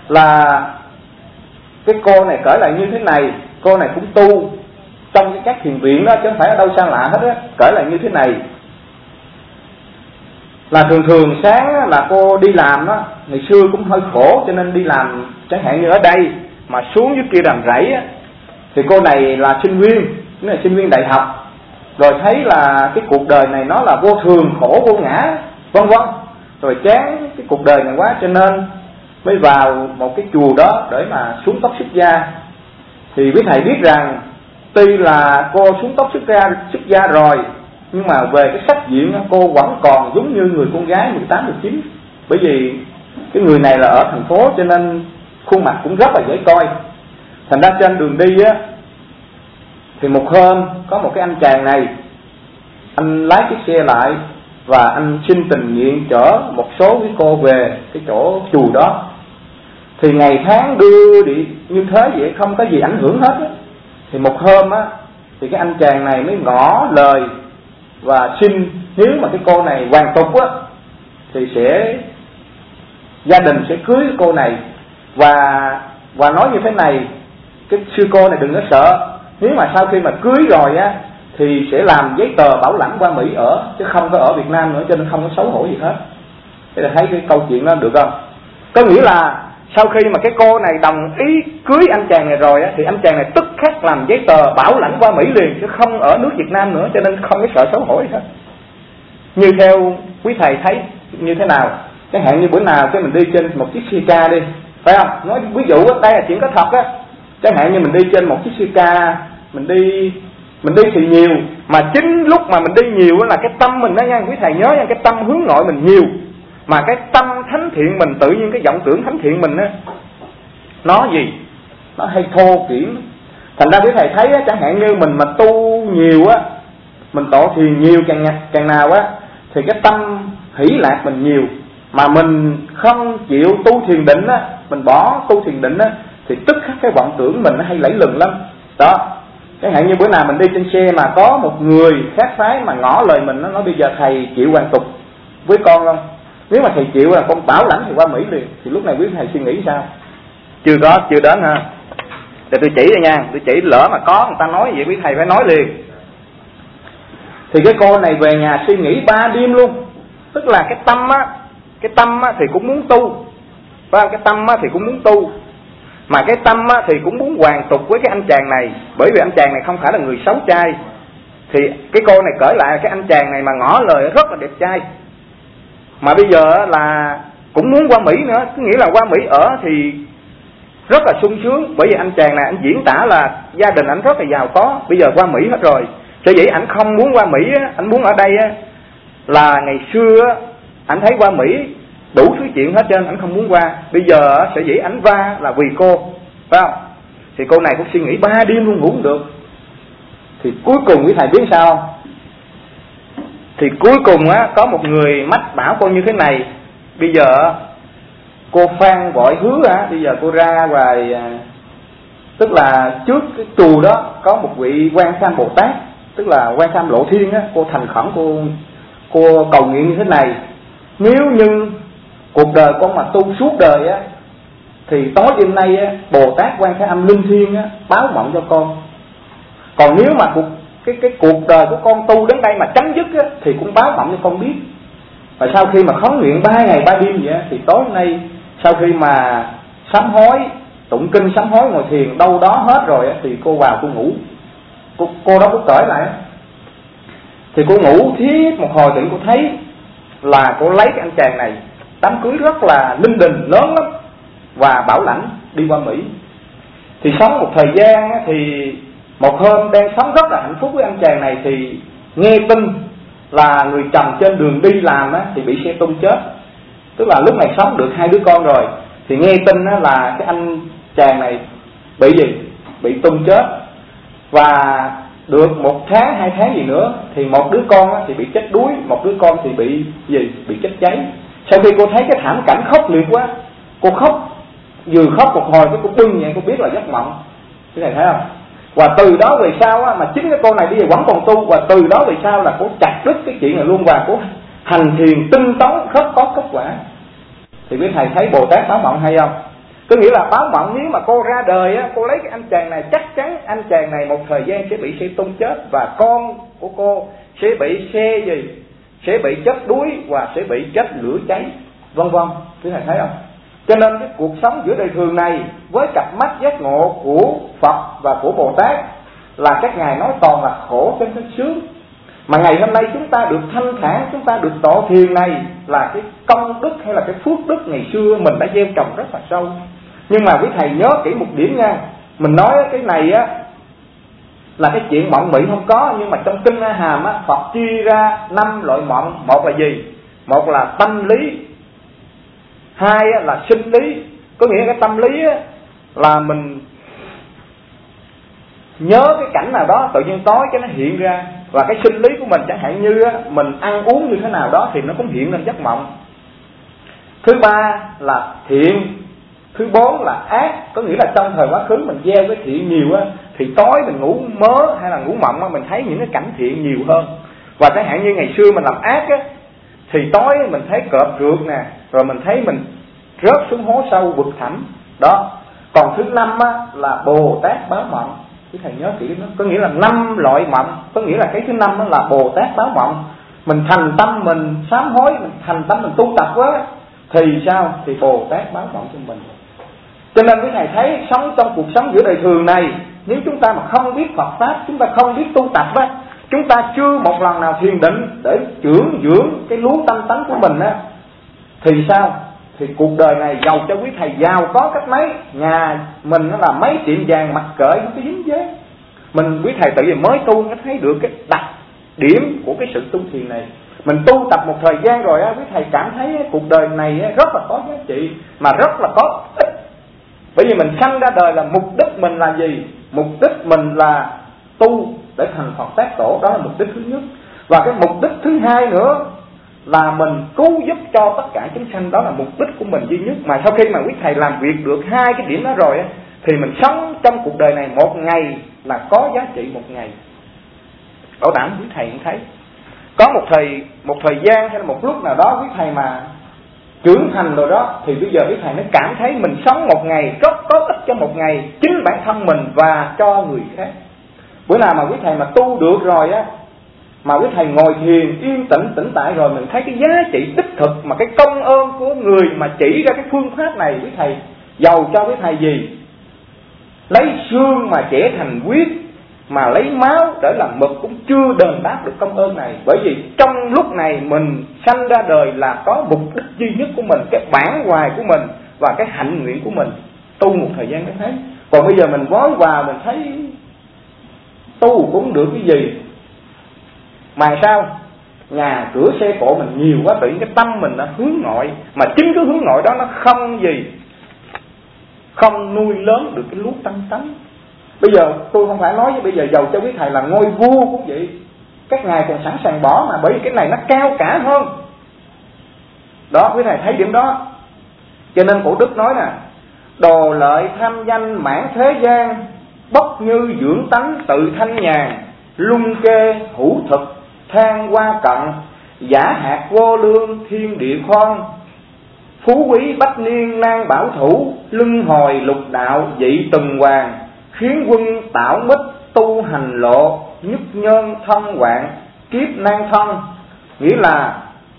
là cái cô này kể lại như thế này, cô này cũng tu trong các thiền viện đó chứ không phải ở đâu xa lạ hết á. Kể lại như thế này là thường sáng là cô đi làm đó, ngày xưa cũng hơi khổ cho nên đi làm chẳng hạn như ở đây mà xuống dưới kia làm rẫy á, thì cô này là sinh viên, nghĩa là sinh viên đại học, rồi thấy là cái cuộc đời này nó là vô thường, khổ vô ngã, vân vân, rồi chán cái cuộc đời này quá cho nên mới vào một cái chùa đó để mà xuống tóc xuất gia. Thì quý thầy biết rằng tuy là cô xuống tóc xuất gia rồi, nhưng mà về cái sắc diện cô vẫn còn giống như người con gái 18, 19. Bởi vì cái người này là ở thành phố cho nên khuôn mặt cũng rất là dễ coi. Thành ra trên đường đi á, thì một hôm có một cái anh chàng này, anh lái chiếc xe lại và anh xin tình nguyện chở một số với cô về cái chỗ chùa đó. Thì ngày tháng đưa đi như thế vậy, không có gì ảnh hưởng hết á. Thì một hôm á, thì cái anh chàng này mới ngỏ lời và xin nếu mà cái cô này hoàn tục á thì gia đình sẽ cưới cô này, và nói như thế này, cái sư cô này đừng có sợ, nếu mà sau khi mà cưới rồi á thì sẽ làm giấy tờ bảo lãnh qua Mỹ ở, chứ không có ở Việt Nam nữa, cho nên không có xấu hổ gì hết. Thế là thấy cái câu chuyện đó được không? Có nghĩa là sau khi mà cái cô này đồng ý cưới anh chàng này rồi á, thì anh chàng này tức khắc làm giấy tờ bảo lãnh qua Mỹ liền, chứ không ở nước Việt Nam nữa, cho nên không có sợ xấu hổ gì hết. Như theo quý thầy thấy như thế nào? Chẳng hạn như bữa nào cái mình đi trên một chiếc xe ca đi, phải không? Nói ví dụ đó, đây là chuyện có thật á. Chẳng hạn như mình đi trên một chiếc xe ca, mình đi thì nhiều, mà chính lúc mà mình đi nhiều là cái tâm mình đó nha, quý thầy nhớ nha, cái tâm hướng nội mình nhiều, mà cái tâm thánh thiện mình, tự nhiên cái vọng tưởng thánh thiện mình á, nó hay thô kiển. Thành ra quý thầy thấy á, chẳng hạn như mình mà tu nhiều á, mình tọa thiền nhiều càng nào á, thì cái tâm hỷ lạc mình nhiều, mà mình không chịu tu thiền định á, mình bỏ tu thiền định á, thì tức khắc cái vọng tưởng mình nó hay lẫy lừng lắm đó. Chẳng hạn như bữa nào mình đi trên xe mà có một người khác phái mà ngỏ lời mình, nó nói bây giờ thầy chịu hoàn tục với con không? Nếu mà thầy chịu là con bảo lãnh thì qua Mỹ liền. Thì lúc này quý thầy suy nghĩ sao? Chưa đến ha. Để tôi chỉ đây nha, tôi chỉ lỡ mà có người ta nói vậy quý thầy phải nói liền. Thì cái cô này về nhà suy nghĩ 3 đêm luôn. Tức là cái tâm á thì cũng muốn tu, phải không? Cái tâm á thì cũng muốn tu, mà cái tâm á thì cũng muốn hoàn tục với cái anh chàng này, bởi vì anh chàng này không phải là người xấu trai. Thì cái cô này kể lại cái anh chàng này mà ngỏ lời rất là đẹp trai, mà bây giờ là cũng muốn qua Mỹ nữa, có nghĩa là qua Mỹ ở thì rất là sung sướng. Bởi vì anh chàng này anh diễn tả là gia đình anh rất là giàu có, bây giờ qua Mỹ hết rồi. Sở dĩ anh không muốn qua Mỹ á, anh muốn ở đây á, là ngày xưa á, anh thấy qua Mỹ đủ thứ chuyện hết trơn, anh không muốn qua. Bây giờ sở dĩ anh va là vì cô, phải không? Thì cô này cũng suy nghĩ 3 đêm luôn ngủ không được. Thì cuối cùng quý thầy biết sao? Thì cuối cùng á, có một người mách bảo cô như thế này: bây giờ cô Phan gọi hứa á, bây giờ cô ra ngoài, tức là trước cái chùa đó có một vị Quan Tham Bồ Tát, tức là Quan Tham Lộ Thiên á, cô thành khẩn, cô cầu nguyện như thế này: nếu như cuộc đời con mà tu suốt đời á, thì tối đêm nay á, Bồ Tát Quan Thế Âm Linh Thiên á, báo mộng cho con. Còn nếu mà cuộc đời của con tu đến đây mà chấm dứt á, thì cũng báo mộng cho con biết. Và sau khi mà khấn nguyện 3 ngày 3 đêm vậy á, thì tối nay sau khi mà sám hối, tụng kinh sám hối ngồi thiền đâu đó hết rồi á, thì cô vào cô ngủ. Cô đó cô kể lại á, thì cô ngủ thiết một hồi, thì cô thấy là cô lấy cái anh chàng này, đám cưới rất là linh đình lớn lắm, và bảo lãnh đi qua Mỹ. Thì sống một thời gian á, thì một hôm đang sống rất là hạnh phúc với anh chàng này, thì nghe tin là người chồng trên đường đi làm á, thì bị xe tung chết. Tức là lúc này sống được 2 đứa con rồi, thì nghe tin á, là cái anh chàng này bị gì? Bị tung chết. Và được 1 tháng 2 tháng gì nữa, thì một đứa con á, thì bị chết đuối, một đứa con thì bị gì? Bị chết cháy. Sau khi cô thấy cái thảm cảnh khốc liệt quá, cô khóc, vừa khóc một hồi cái cô bưng vậy, cô biết là giấc mộng. Cái này thấy không? Và từ đó về sau á, mà chính cái cô này bây giờ vẫn còn tu, và từ đó về sau là cô chặt đứt cái chuyện này luôn, và cô hành thiền tinh tấn rất có kết quả. Thì quý thầy thấy Bồ Tát báo mộng hay không? Có nghĩa là báo mộng nếu mà cô ra đời á, cô lấy cái anh chàng này, chắc chắn anh chàng này một thời gian sẽ bị xe tung chết, và con của cô sẽ bị xe gì, sẽ bị chết đuối và sẽ bị chết lửa cháy, vân vân. Quý thầy thấy không? Cho nên cái cuộc sống giữa đời thường này với cặp mắt giác ngộ của Phật và của Bồ Tát là các ngài nói toàn là khổ trên cái sướng. Mà ngày hôm nay chúng ta được thanh thản, chúng ta được tọa thiền này là cái công đức hay là cái phước đức ngày xưa mình đã gieo trồng rất là sâu. Nhưng mà quý thầy nhớ kỹ một điểm nha, mình nói cái này á là cái chuyện mộng mị không có, nhưng mà trong kinh A Hàm á, Phật chia ra 5 loại mộng. Một là gì? Một là tâm lý, hai là sinh lý. Có nghĩa cái tâm lý á, là mình nhớ cái cảnh nào đó tự nhiên tối cái nó hiện ra. Và cái sinh lý của mình chẳng hạn như á, mình ăn uống như thế nào đó thì nó cũng hiện lên giấc mộng. Thứ ba là thiện. Thứ bốn là ác. Có nghĩa là trong thời quá khứ mình gieo cái thiện nhiều á, thì tối mình ngủ mơ hay là ngủ mộng á, mình thấy những cái cảnh thiện nhiều hơn. Và chẳng hạn như ngày xưa mình làm ác á, thì tối mình thấy cọp rượt nè, rồi mình thấy mình rớt xuống hố sâu vực thẳm đó. Còn thứ năm á, là Bồ Tát báo mộng. Quý thầy nhớ kỹ đó. Có nghĩa là 5 loại mộng. Có nghĩa là cái thứ năm đó là Bồ Tát báo mộng. Mình thành tâm mình sám hối, mình thành tâm mình tu tập quá, thì sao? Thì Bồ Tát báo mộng cho mình. Cho nên quý thầy thấy sống trong cuộc sống giữa đời thường này, nếu chúng ta mà không biết Phật Pháp, chúng ta không biết tu tập á, chúng ta chưa một lần nào thiền định để dưỡng cái lúa tâm tánh của mình á, thì sao? Thì cuộc đời này giàu cho quý thầy giàu có cách mấy, nhà mình nó là mấy tiệm vàng mặt cỡ không có dính dáng. Mình quý thầy tự nhiên mới tu mới thấy được cái đặc điểm của cái sự tu thiền này. Mình tu tập một thời gian rồi á, quý thầy cảm thấy cuộc đời này rất là có giá trị, mà rất là có ích. Bởi vì mình sanh ra đời là mục đích mình là gì? Mục đích mình là tu để thành Phật Tác Tổ, đó là mục đích thứ nhất. Và cái mục đích thứ hai nữa là mình cứu giúp cho tất cả chúng sanh, đó là mục đích của mình duy nhất. Mà sau khi mà quý thầy làm việc được hai cái điểm đó rồi á, thì mình sống trong cuộc đời này một ngày là có giá trị một ngày. Bảo đảm quý thầy cũng thấy. Có một thời gian hay là một lúc nào đó quý thầy mà trưởng thành rồi đó, thì bây giờ quý thầy mới cảm thấy mình sống một ngày rất có ích cho một ngày, chính bản thân mình và cho người khác. Bữa nào mà quý thầy mà tu được rồi á, mà quý thầy ngồi thiền yên tĩnh tại rồi, mình thấy cái giá trị đích thực mà cái công ơn của người mà chỉ ra cái phương pháp này, quý thầy giàu cho quý thầy gì? Lấy xương mà chẻ thành huyết, mà lấy máu để làm mực cũng chưa đền đáp được công ơn này. Bởi vì trong lúc này mình sanh ra đời là có mục đích duy nhất của mình, cái bản hoài của mình và cái hạnh nguyện của mình. Tu một thời gian mới thấy. Còn bây giờ mình vói vào mình thấy tu cũng được cái gì, mà sao? Nhà cửa xe cộ mình nhiều quá, tự nhiên cái tâm mình nó hướng nội. Mà chính cái hướng nội đó nó không gì, không nuôi lớn được cái lúa tâm tánh. Bây giờ tôi không phải nói với bây giờ giàu cho quý thầy là ngôi vua cũng vậy, các ngài còn sẵn sàng bỏ, mà bởi vì cái này nó cao cả hơn. Đó, quý thầy thấy điểm đó. Cho nên cổ đức nói nè: đồ lợi tham danh mãn thế gian, bất như dưỡng tánh tự thanh nhàn, luân kê hữu thực than hoa cận, giả hạt vô lương thiên địa khoan, phú quý bách niên nan bảo thủ, luân hồi lục đạo dị tuần hoàn, khiến quân tạo mít tu hành lộ, nhất nhân thân hoạn kiếp nan thân. Nghĩa là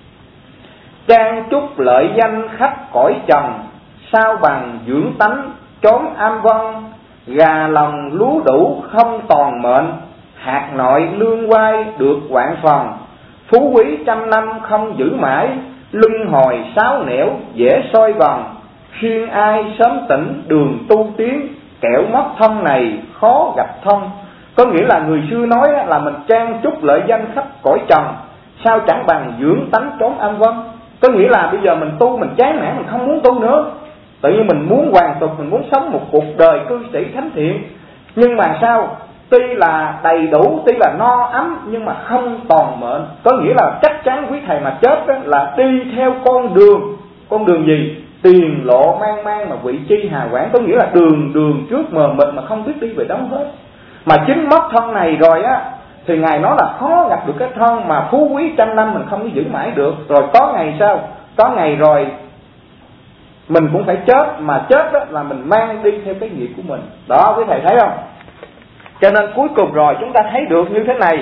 trang chúc lợi danh khách cõi trần, sao bằng dưỡng tánh trốn am vân, gà lòng lúa đủ không toàn mệnh, hạt nội lương quay được vạn phần, phú quý trăm năm không giữ mãi, luân hồi sáu nẻo dễ soi vần, khuyên ai sớm tỉnh đường tu tiến, kẻo mất thân này khó gặp thân. Có nghĩa là người xưa nói là mình trang chúc lợi danh khắp cõi trần, sao chẳng bằng dưỡng tánh trốn am vân. Có nghĩa là bây giờ mình tu mình chán nản, mình không muốn tu nữa, tự nhiên mình muốn hoàn tục, mình muốn sống một cuộc đời cư sĩ thánh thiện. Nhưng mà sao? Tuy là đầy đủ, tuy là no ấm, nhưng mà không toàn mệnh. Có nghĩa là chắc chắn quý thầy mà chết đó, là đi theo con đường gì? Tiền lộ mang mà vị chi hà quảng. Có nghĩa là đường trước mờ mịt mà không biết đi về đâu hết. Mà chính mất thân này rồi á, thì ngài nói là khó gặp được cái thân mà phú quý trăm năm mình không có giữ mãi được. Rồi có ngày sao? Có ngày rồi mình cũng phải chết, mà chết đó là mình mang đi theo cái nghiệp của mình. Đó quý thầy thấy không? Cho nên cuối cùng rồi chúng ta thấy được như thế này,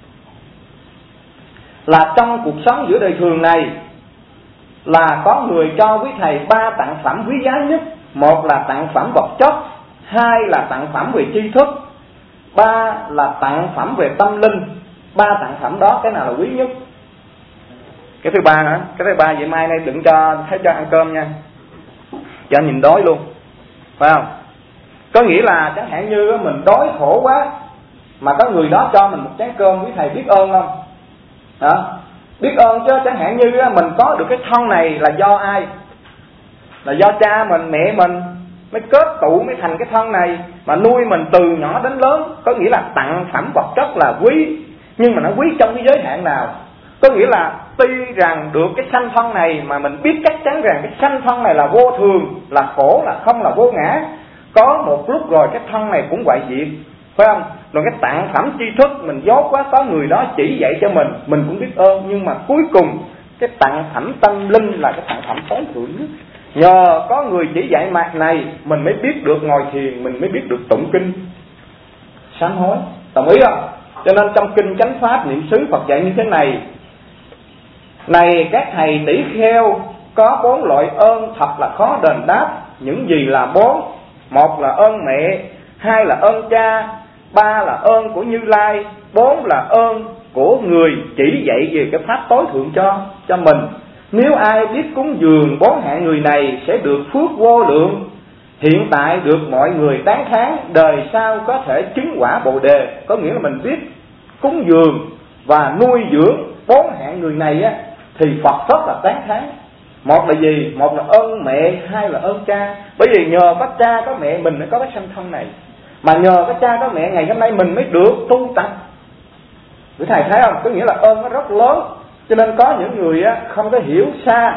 là trong cuộc sống giữa đời thường này là có người cho quý thầy 3 tặng phẩm quý giá nhất. Một là tặng phẩm vật chất, 2 là tặng phẩm về tri thức, 3 là tặng phẩm về tâm linh. 3 tặng phẩm đó cái nào là quý nhất? Cái thứ ba hả? Cái thứ ba vậy mai nay đừng cho thấy cho ăn cơm nha, cho nhìn đói luôn, phải không? Có nghĩa là chẳng hạn như mình đói khổ quá mà có người đó cho mình một chén cơm, quý thầy biết ơn không? Đó, biết ơn chứ. Chẳng hạn như mình có được cái thân này là do ai? Là do cha mình, mẹ mình mới kết tụ mới thành cái thân này, mà nuôi mình từ nhỏ đến lớn. Có nghĩa là tặng phẩm vật chất là quý, nhưng mà nó quý trong cái giới hạn nào? Có nghĩa là tuy rằng được cái sanh thân này mà mình biết chắc chắn rằng cái sanh thân này là vô thường, là khổ, là không, là vô ngã. Có một lúc rồi cái thân này cũng hoại diệt, phải không? Rồi cái tặng phẩm tri thức mình dốt quá, có người đó chỉ dạy cho mình cũng biết ơn. Nhưng mà cuối cùng cái tặng phẩm tâm linh là cái tặng phẩm tối thượng nhất. Nhờ có người chỉ dạy mạt này mình mới biết được ngồi thiền, mình mới biết được tụng kinh sám hối. Đồng ý không? Cho nên trong kinh Chánh Pháp Niệm xứ Phật dạy như thế này: này các thầy tỷ kheo, có 4 loại ơn thật là khó đền đáp. Những gì là 4? 1 là ơn mẹ, 2 là ơn cha, 3 là ơn của Như Lai, 4 là ơn của người chỉ dạy về cái pháp tối thượng cho mình. Nếu ai biết cúng dường 4 hạng người này sẽ được phước vô lượng, hiện tại được mọi người tán thán, đời sau có thể chứng quả Bồ Đề. Có nghĩa là mình biết cúng dường và nuôi dưỡng 4 hạng người này á, thì Phật rất là tán thán. Một là gì? Một là ơn mẹ, 2 là ơn cha. Bởi vì nhờ có cha có mẹ mình mới có cái sanh thân này, mà nhờ có cha có mẹ ngày hôm nay mình mới được tu tập. Quý thầy thấy không? Có nghĩa là ơn nó rất lớn. Cho nên có những người á, không có hiểu xa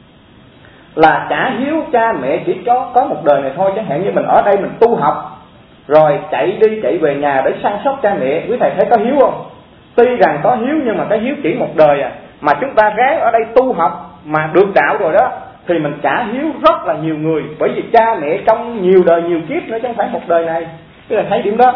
là trả hiếu cha mẹ chỉ có một đời này thôi. Chẳng hạn như mình ở đây mình tu học rồi chạy đi chạy về nhà để săn sóc cha mẹ, quý thầy thấy có hiếu không? Tuy rằng có hiếu nhưng mà cái hiếu chỉ một đời à. Mà chúng ta ráng ở đây tu học mà được đạo rồi đó thì mình trả hiếu rất là nhiều người, bởi vì cha mẹ trong nhiều đời nhiều kiếp nữa chứ không phải một đời này. Quý thầy thấy điểm đó.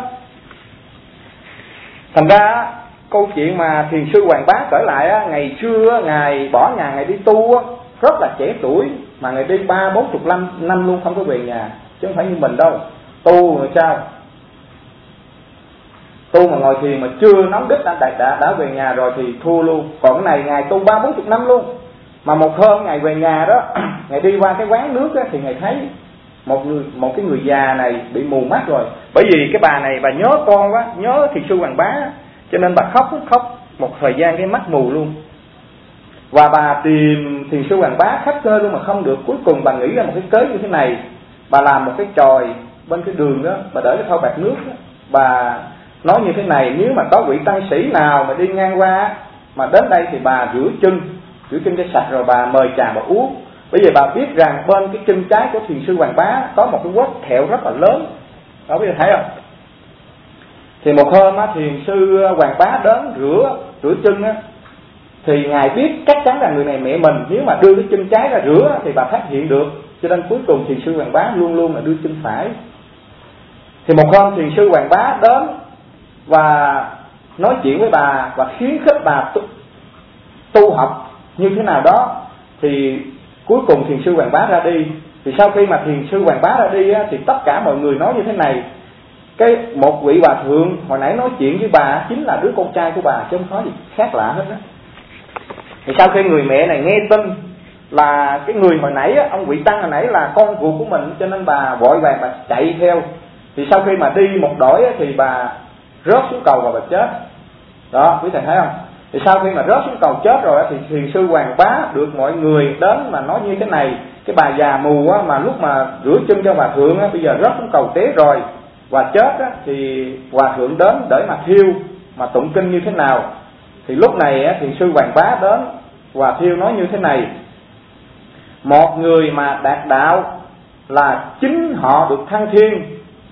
Thành ra câu chuyện mà thiền sư Hoàng Bá kể lại á, ngày xưa ngài bỏ nhà ngài đi tu á, rất là trẻ tuổi mà ngài đi 30-40 năm luôn không có về nhà, chứ không phải như mình đâu. Tu rồi sao? Tu mà ngồi thiền mà chưa nóng đích đã về nhà rồi thì thua luôn. Còn cái này ngài tu 30-40 năm luôn. Mà một hôm ngài về nhà đó, ngài đi qua cái quán nước á, thì ngài thấy một cái người già này bị mù mắt rồi. Bởi vì cái bà này bà nhớ con quá, nhớ thiền sư Hoàng Bá, cho nên bà khóc một thời gian cái mắt mù luôn. Và bà tìm thiền sư Hoàng Bá khắp nơi luôn mà không được. Cuối cùng bà nghĩ ra một cái kế như thế này. Bà làm một cái chòi bên cái đường đó, bà để cái thau bạc nước đó. Bà nói như thế này: nếu mà có vị tăng sĩ nào mà đi ngang qua mà đến đây thì bà rửa chân cho sạch rồi bà mời trà bà uống. Bởi vì bà biết rằng bên cái chân trái của thiền sư Hoàng Bá có một cái vết thẹo rất là lớn. Đó, bây giờ thấy không? Thì một hôm á, thiền sư Hoàng Bá đến rửa chân á, thì ngài biết chắc chắn là người này mẹ mình. Nếu mà đưa cái chân trái ra rửa thì bà phát hiện được. Cho nên cuối cùng thiền sư Hoàng Bá luôn luôn là đưa chân phải. Thì một hôm thiền sư Hoàng Bá đến và nói chuyện với bà và khuyến khích bà tu học như thế nào đó. Thì cuối cùng thiền sư Hoàng Bá ra đi. Thì sau khi mà thiền sư Hoàng Bá ra đi á, thì tất cả mọi người nói như thế này: một vị hòa thượng hồi nãy nói chuyện với bà chính là đứa con trai của bà, chứ không có gì khác lạ hết đó. Thì sau khi người mẹ này nghe tin là cái người hồi nãy á, ông vị tăng hồi nãy là con ruột của mình, cho nên bà vội vàng bà chạy theo. Thì sau khi mà đi một đổi á, thì bà rớt xuống cầu và bà chết. Đó, quý thầy thấy không? Thì sau khi mà rớt xuống cầu chết rồi á, thì thiền sư Hoàng Bá được mọi người đến mà nói như thế này: cái bà già mù á, mà lúc mà rửa chân cho hòa thượng á, bây giờ rớt xuống cầu té rồi và chết á, thì hòa thượng đến để mà thiêu mà tụng kinh như thế nào. Thì lúc này á, thiền sư Hoàng Bá đến và thiêu nói như thế này: một người mà đạt đạo là chính họ được thăng thiên.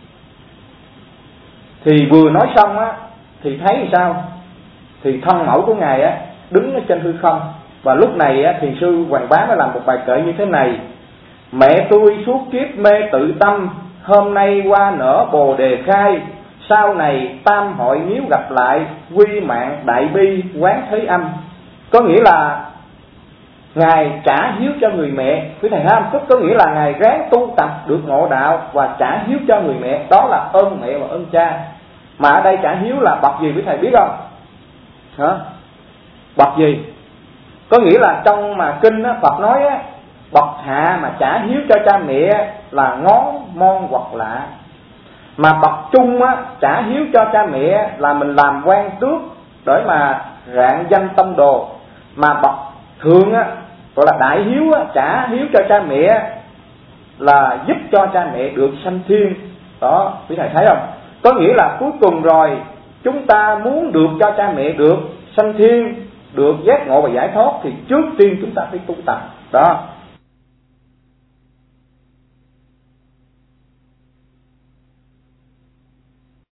Thì vừa nói xong á, thì thấy sao? Thì thân mẫu của ngài á đứng ở trên hư không. Và lúc này á, thiền sư Hoàng Bá mới làm một bài kệ như thế này: Mẹ tôi suốt kiếp mê tự tâm, hôm nay qua nở Bồ Đề khai. Sau này tam hội nếu gặp lại, quy mạng đại bi quán thế âm. Có nghĩa là Ngài trả hiếu cho người mẹ. Quý thầy thấy không? Có nghĩa là Ngài ráng tu tập được ngộ đạo và trả hiếu cho người mẹ. Đó là ơn mẹ và ơn cha. Mà ở đây trả hiếu là bậc gì quý thầy biết không? Hả? Bậc gì? Có nghĩa là trong mà kinh á, Phật nói á, bậc hạ mà trả hiếu cho cha mẹ là ngón mon hoặc lạ. Mà bậc trung á, trả hiếu cho cha mẹ là mình làm quan tước để mà rạng danh tông đồ. Mà bậc thượng á, gọi là đại hiếu á, trả hiếu cho cha mẹ là giúp cho cha mẹ được sanh thiên. Đó, quý thầy thấy không? Có nghĩa là cuối cùng rồi chúng ta muốn được cho cha mẹ được sanh thiên, được giác ngộ và giải thoát thì trước tiên chúng ta phải tu tập. Đó,